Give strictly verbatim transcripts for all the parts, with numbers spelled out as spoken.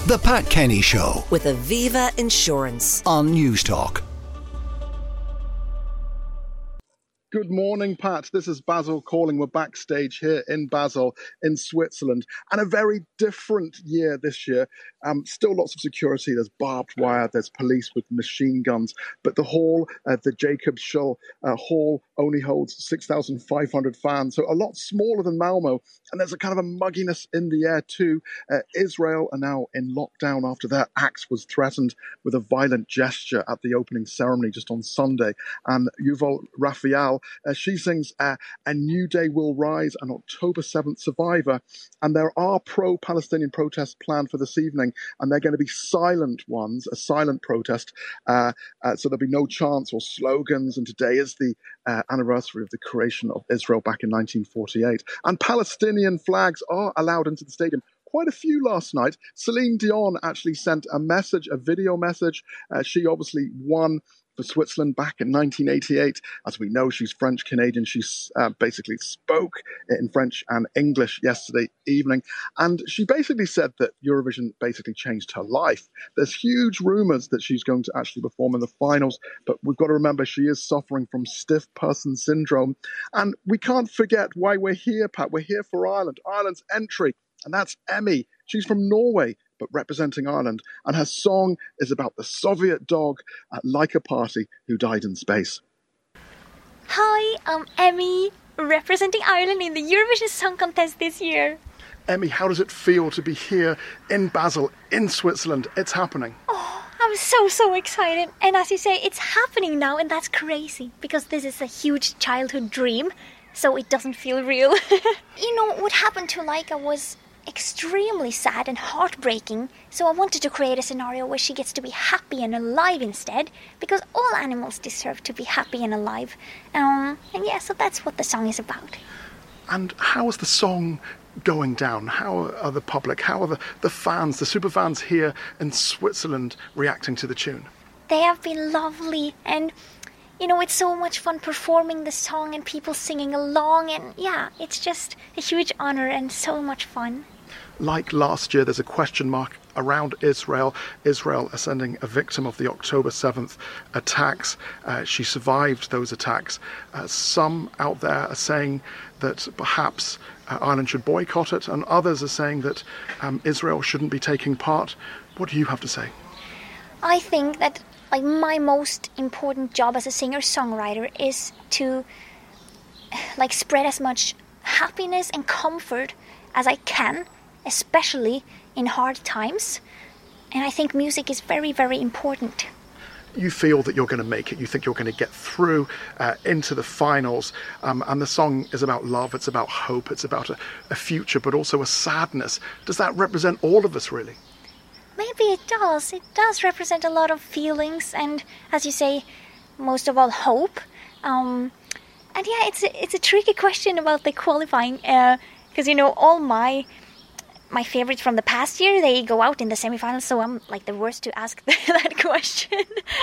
The Pat Kenny Show with Aviva Insurance on News Talk. Good morning, Pat. This is Basel calling. We're backstage here in Basel in Switzerland. And a very different year this year. Um, still lots of security. There's barbed wire. There's police with machine guns. But the hall, uh, the Jacob Schull uh, Hall, only holds six thousand five hundred fans. So a lot smaller than Malmo. And there's a kind of a mugginess in the air too. Uh, Israel are now in lockdown after their axe was threatened with a violent gesture at the opening ceremony just on Sunday. And Yuval Raphael, Uh, she sings uh, A New Day Will Rise, an October seventh survivor. And there are pro-Palestinian protests planned for this evening, and they're going to be silent ones, a silent protest. Uh, uh, so there'll be no chants or slogans. And today is the uh, anniversary of the creation of Israel back in nineteen forty-eight. And Palestinian flags are allowed into the stadium. Quite a few last night. Celine Dion actually sent a message, a video message. Uh, she obviously won for Switzerland back in nineteen eighty-eight. As we know, she's French-Canadian. She uh, basically spoke in French and English yesterday evening. And she basically said that Eurovision basically changed her life. There's huge rumours that she's going to actually perform in the finals. But we've got to remember she is suffering from stiff person syndrome. And we can't forget why we're here, Pat. We're here for Ireland. Ireland's entry. And that's Emmy. She's from Norway, but representing Ireland. And her song is about the Soviet dog, uh, Like a Party, who died in space. Hi, I'm Emmy, representing Ireland in the Eurovision Song Contest this year. Emmy, how does it feel to be here in Basel, in Switzerland? It's happening. Oh, I'm so, so excited. And as you say, it's happening now, and that's crazy, because this is a huge childhood dream, so it doesn't feel real. You know, what happened to Laika was extremely sad and heartbreaking, so I wanted to create a scenario where she gets to be happy and alive instead, because all animals deserve to be happy and alive. Um, and yeah, so that's what the song is about. And how is the song going down? How are the public, how are the, the fans, the super fans here in Switzerland reacting to the tune? They have been lovely, and you know, it's so much fun performing the song and people singing along, and yeah, it's just a huge honor and so much fun. Like last year, there's a question mark around Israel. Israel are sending a victim of the October seventh attacks. Uh, she survived those attacks. Uh, some out there are saying that perhaps uh, Ireland should boycott it, and others are saying that um, Israel shouldn't be taking part. What do you have to say? I think that like my most important job as a singer-songwriter is to like spread as much happiness and comfort as I can, especially in hard times. And I think music is very, very important. You feel that you're going to make it. You think you're going to get through uh, into the finals. Um, and the song is about love. It's about hope. It's about a, a future, but also a sadness. Does that represent all of us, really? Maybe it does. It does represent a lot of feelings and, as you say, most of all, hope. Um, and yeah, it's a, it's a tricky question about the qualifying, because, uh, you know, all my my favorites from the past year, they go out in the semifinals, so I'm like the worst to ask that question.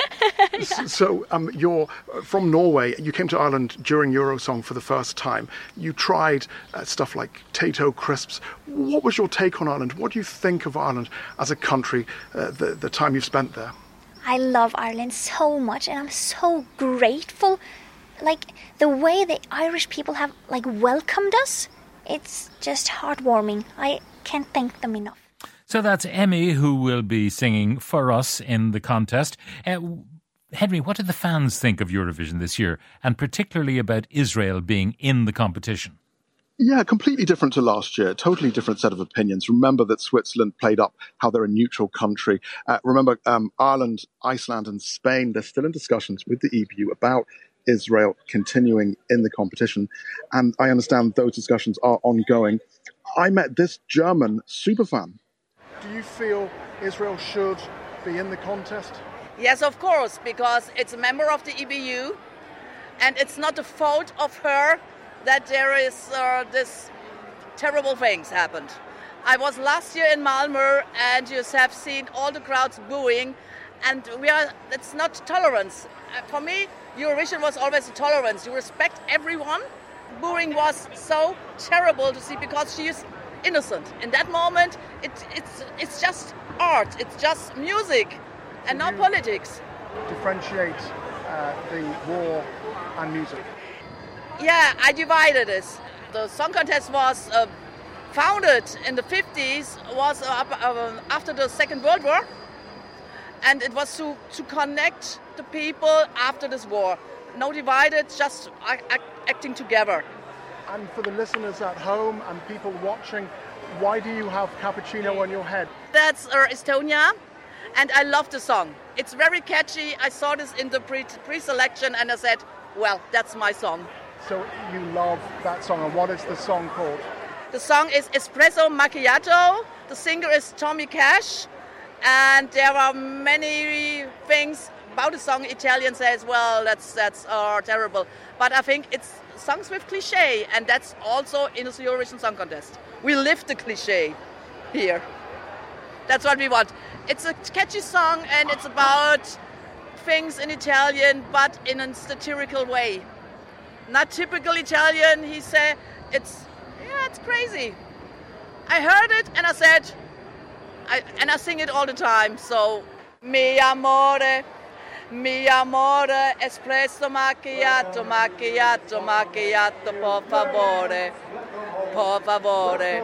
Yeah. So um, you're from Norway. You came to Ireland during Eurosong for the first time. You tried uh, stuff like Tayto crisps. What was your take on Ireland? What do you think of Ireland as a country, uh, the, the time you've spent there? I love Ireland so much, and I'm so grateful. Like, the way the Irish people have, like, welcomed us, it's just heartwarming. I can't thank them enough. So that's Emmy, who will be singing for us in the contest. Uh, Henry, what did the fans think of Eurovision this year, and particularly about Israel being in the competition? Yeah, completely different to last year. Totally different set of opinions. Remember that Switzerland played up how they're a neutral country. Uh, remember um, Ireland, Iceland and Spain, they're still in discussions with the E B U about Israel continuing in the competition. And I understand those discussions are ongoing. I met this German superfan. Do you feel Israel should be in the contest? Yes, of course, because it's a member of the E B U, and it's not the fault of her that there is uh, this terrible things happened. I was last year in Malmö, and you have seen all the crowds booing, and we are. It's not tolerance. Uh, for me, Eurovision was always a tolerance. You respect everyone. Booing was so terrible to see because she is innocent. In that moment, it, it's it's just art. art. It's just music and not politics. Differentiate uh, the war and music. Yeah, I divided this. The song contest was uh, founded in the fifties, was uh, uh, after the Second World War, and it was to, to connect the people after this war. No divided, just act, acting together. And for the listeners at home and people watching, why do you have cappuccino on your head? That's uh, Estonia, and I love the song. It's very catchy. I saw this in the pre- pre-selection and I said, well, that's my song. So you love that song, and what is the song called? The song is Espresso Macchiato. The singer is Tommy Cash, and there are many things about the song. Italian says, well, that's that's uh, terrible. But I think it's songs with cliche, and that's also in the Eurovision Song Contest. We live the cliche here. That's what we want. It's a catchy song, and it's about things in Italian, but in a satirical way. Not typical Italian, he said. It's, yeah, it's crazy. I heard it and I said, I, and I sing it all the time. So, mi amore, mi amore, espresso macchiato, macchiato, macchiato, por favore, por favore,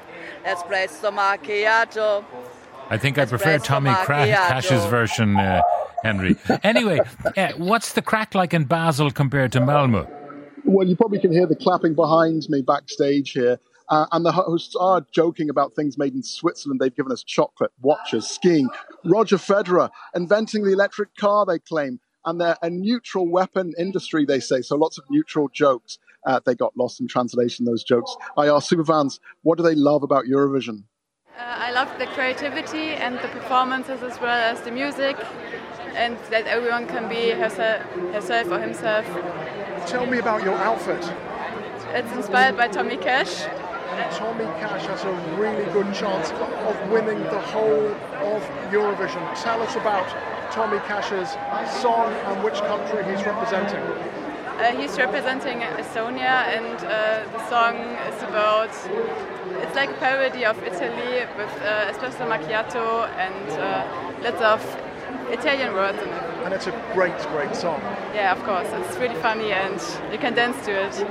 espresso macchiato. I think I prefer Tommy Cra- Cash's version, uh, Henry. Anyway, uh, what's the crack like in Basel compared to Malmö? Well, you probably can hear the clapping behind me backstage here. Uh, and the hosts are joking about things made in Switzerland. They've given us chocolate, watches, skiing. Roger Federer inventing the electric car, they claim. And they're a neutral weapon industry, they say. So lots of neutral jokes. Uh, they got lost in translation, those jokes. I asked Superfans, what do they love about Eurovision? Uh, I love the creativity and the performances as well as the music. And that everyone can be herself, herself or himself. Tell me about your outfit. It's inspired by Tommy Cash. Tommy Cash has a really good chance of winning the whole of Eurovision. Tell us about Tommy Cash's song and which country he's representing. Uh, he's representing Estonia, and uh, the song is about, it's like a parody of Italy with uh, espresso macchiato and uh, lots of Italian words in it. And it's a great, great song. Yeah, of course. It's really funny and you can dance to it.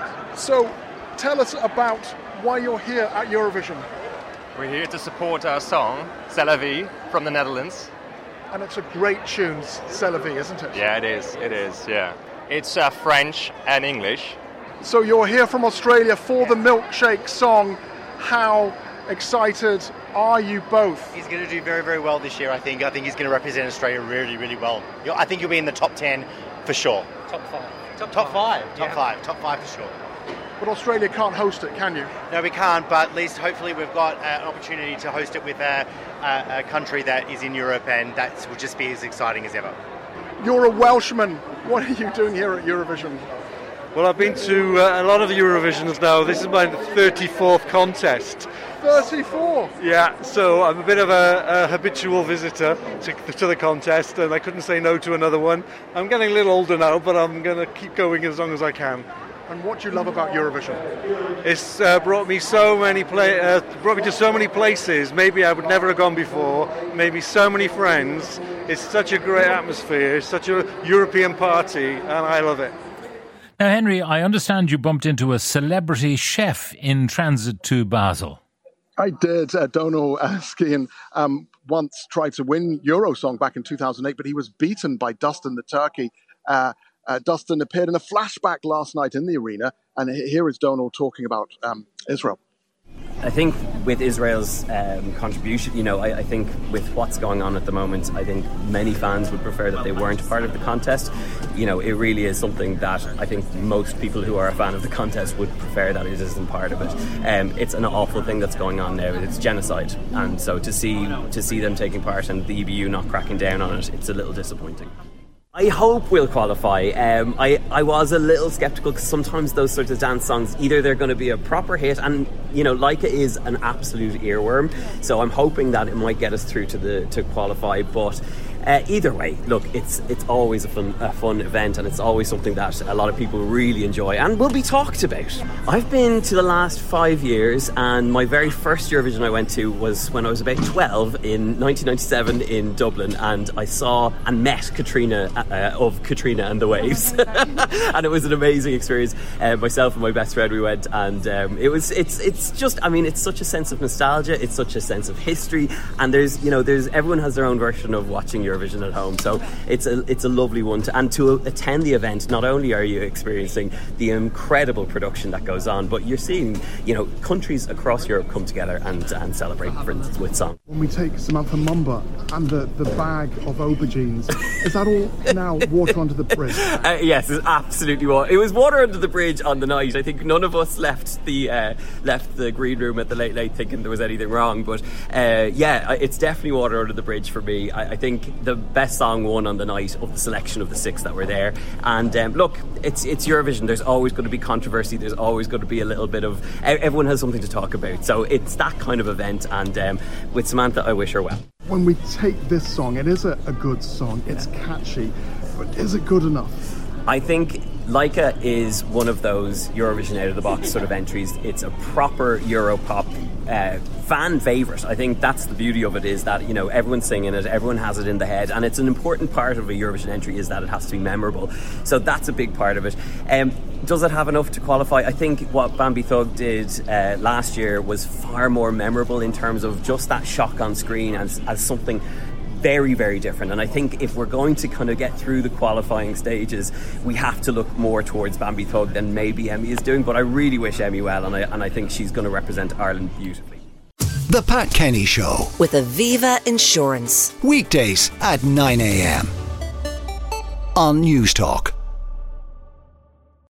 So, tell us about why you're here at Eurovision. We're here to support our song, C'est la vie, from the Netherlands. And it's a great tune, C'est la vie, isn't it? Yeah, it is. It is, yeah. It's uh, French and English. So you're here from Australia for the Milkshake song. How excited are you both? He's going to do very, very well this year, I think. I think he's going to represent Australia really, really well. I think he'll be in the top ten for sure. Top five. Top, top five. five. Top yeah. five. Top five for sure. But Australia can't host it, can you? No, we can't, but at least hopefully we've got uh, an opportunity to host it with a, a, a country that is in Europe, and that will just be as exciting as ever. You're a Welshman. What are you doing here at Eurovision? Well, I've been to uh, a lot of the Eurovisions now. This is my thirty-fourth contest. thirty-four? Yeah, so I'm a bit of a, a habitual visitor to, to the contest, and I couldn't say no to another one. I'm getting a little older now, but I'm going to keep going as long as I can. And what do you love about Eurovision? It's uh, brought me so many pla- uh, brought me to so many places. Maybe I would never have gone before. Made me so many friends. It's such a great atmosphere. It's such a European party, and I love it. Now, Henry, I understand you bumped into a celebrity chef in transit to Basel. I did. Uh, Donal Askian um, once tried to win Eurosong back in two thousand eight, but he was beaten by Dustin the Turkey. Uh, Uh, Dustin appeared in a flashback last night in the arena, and here is Donal talking about um, Israel. I think with Israel's um, contribution, you know, I, I think with what's going on at the moment, I think many fans would prefer that they weren't part of the contest. You know, it really is something that I think most people who are a fan of the contest would prefer that it isn't part of it. Um, it's an awful thing that's going on now. It's genocide, and so to see to see them taking part and the E B U not cracking down on it, it's a little disappointing. I hope we'll qualify. Um, I, I was a little sceptical because sometimes those sorts of dance songs, either they're going to be a proper hit, and you know, Laika is an absolute earworm, so I'm hoping that it might get us through to the to qualify. But uh, either way, look, it's it's always a fun a fun event, and it's always something that a lot of people really enjoy and will be talked about. I've been to the last five years, and my very first Eurovision I went to was when I was about twelve in nineteen ninety-seven in Dublin, and I saw and met Katrina uh, of Katrina and the Waves, and it was an amazing experience. Uh, myself and my best friend, we went, and um, it was it's it's just I mean it's such a sense of nostalgia, it's such a sense of history, and there's you know there's everyone has their own version of watching Eurovision at home, so it's a it's a lovely one to, and to attend the event. Not only are you experiencing the incredible production that goes on, but you're seeing you know countries across Europe come together and and celebrate, for instance, with song. When we take Samantha Mumba and the, the bag of aubergines, is that all now water under the bridge? Uh, yes, it's absolutely water. It was water under the bridge on the night. I think none of us left the uh, left the green room at the Late Late thinking there was anything wrong, but uh, yeah, it's definitely water under the bridge for me. I, I think the best song won on the night of the selection of the six that were there. And um, look, it's it's Eurovision. There's always going to be controversy. There's always going to be a little bit of everyone has something to talk about. So it's that kind of event. And um, with Samantha, I wish her well. When we take this song, it is a, a good song. It's catchy, but is it good enough? I think Laika is one of those Eurovision out of the box sort of entries. It's a proper Europop uh, fan favourite. I think that's the beauty of it, is that you know everyone's singing it, everyone has it in the head, and it's an important part of a Eurovision entry is that it has to be memorable. So that's a big part of it. Um, does it have enough to qualify? I think what Bambi Thug did uh, last year was far more memorable in terms of just that shock on screen as, as something very, very different. And I think if we're going to kind of get through the qualifying stages, we have to look more towards Bambi Thug than maybe Emmy is doing. But I really wish Emmy well, and I, and I think she's going to represent Ireland beautifully. The Pat Kenny Show with Aviva Insurance. Weekdays at nine a.m. on News Talk.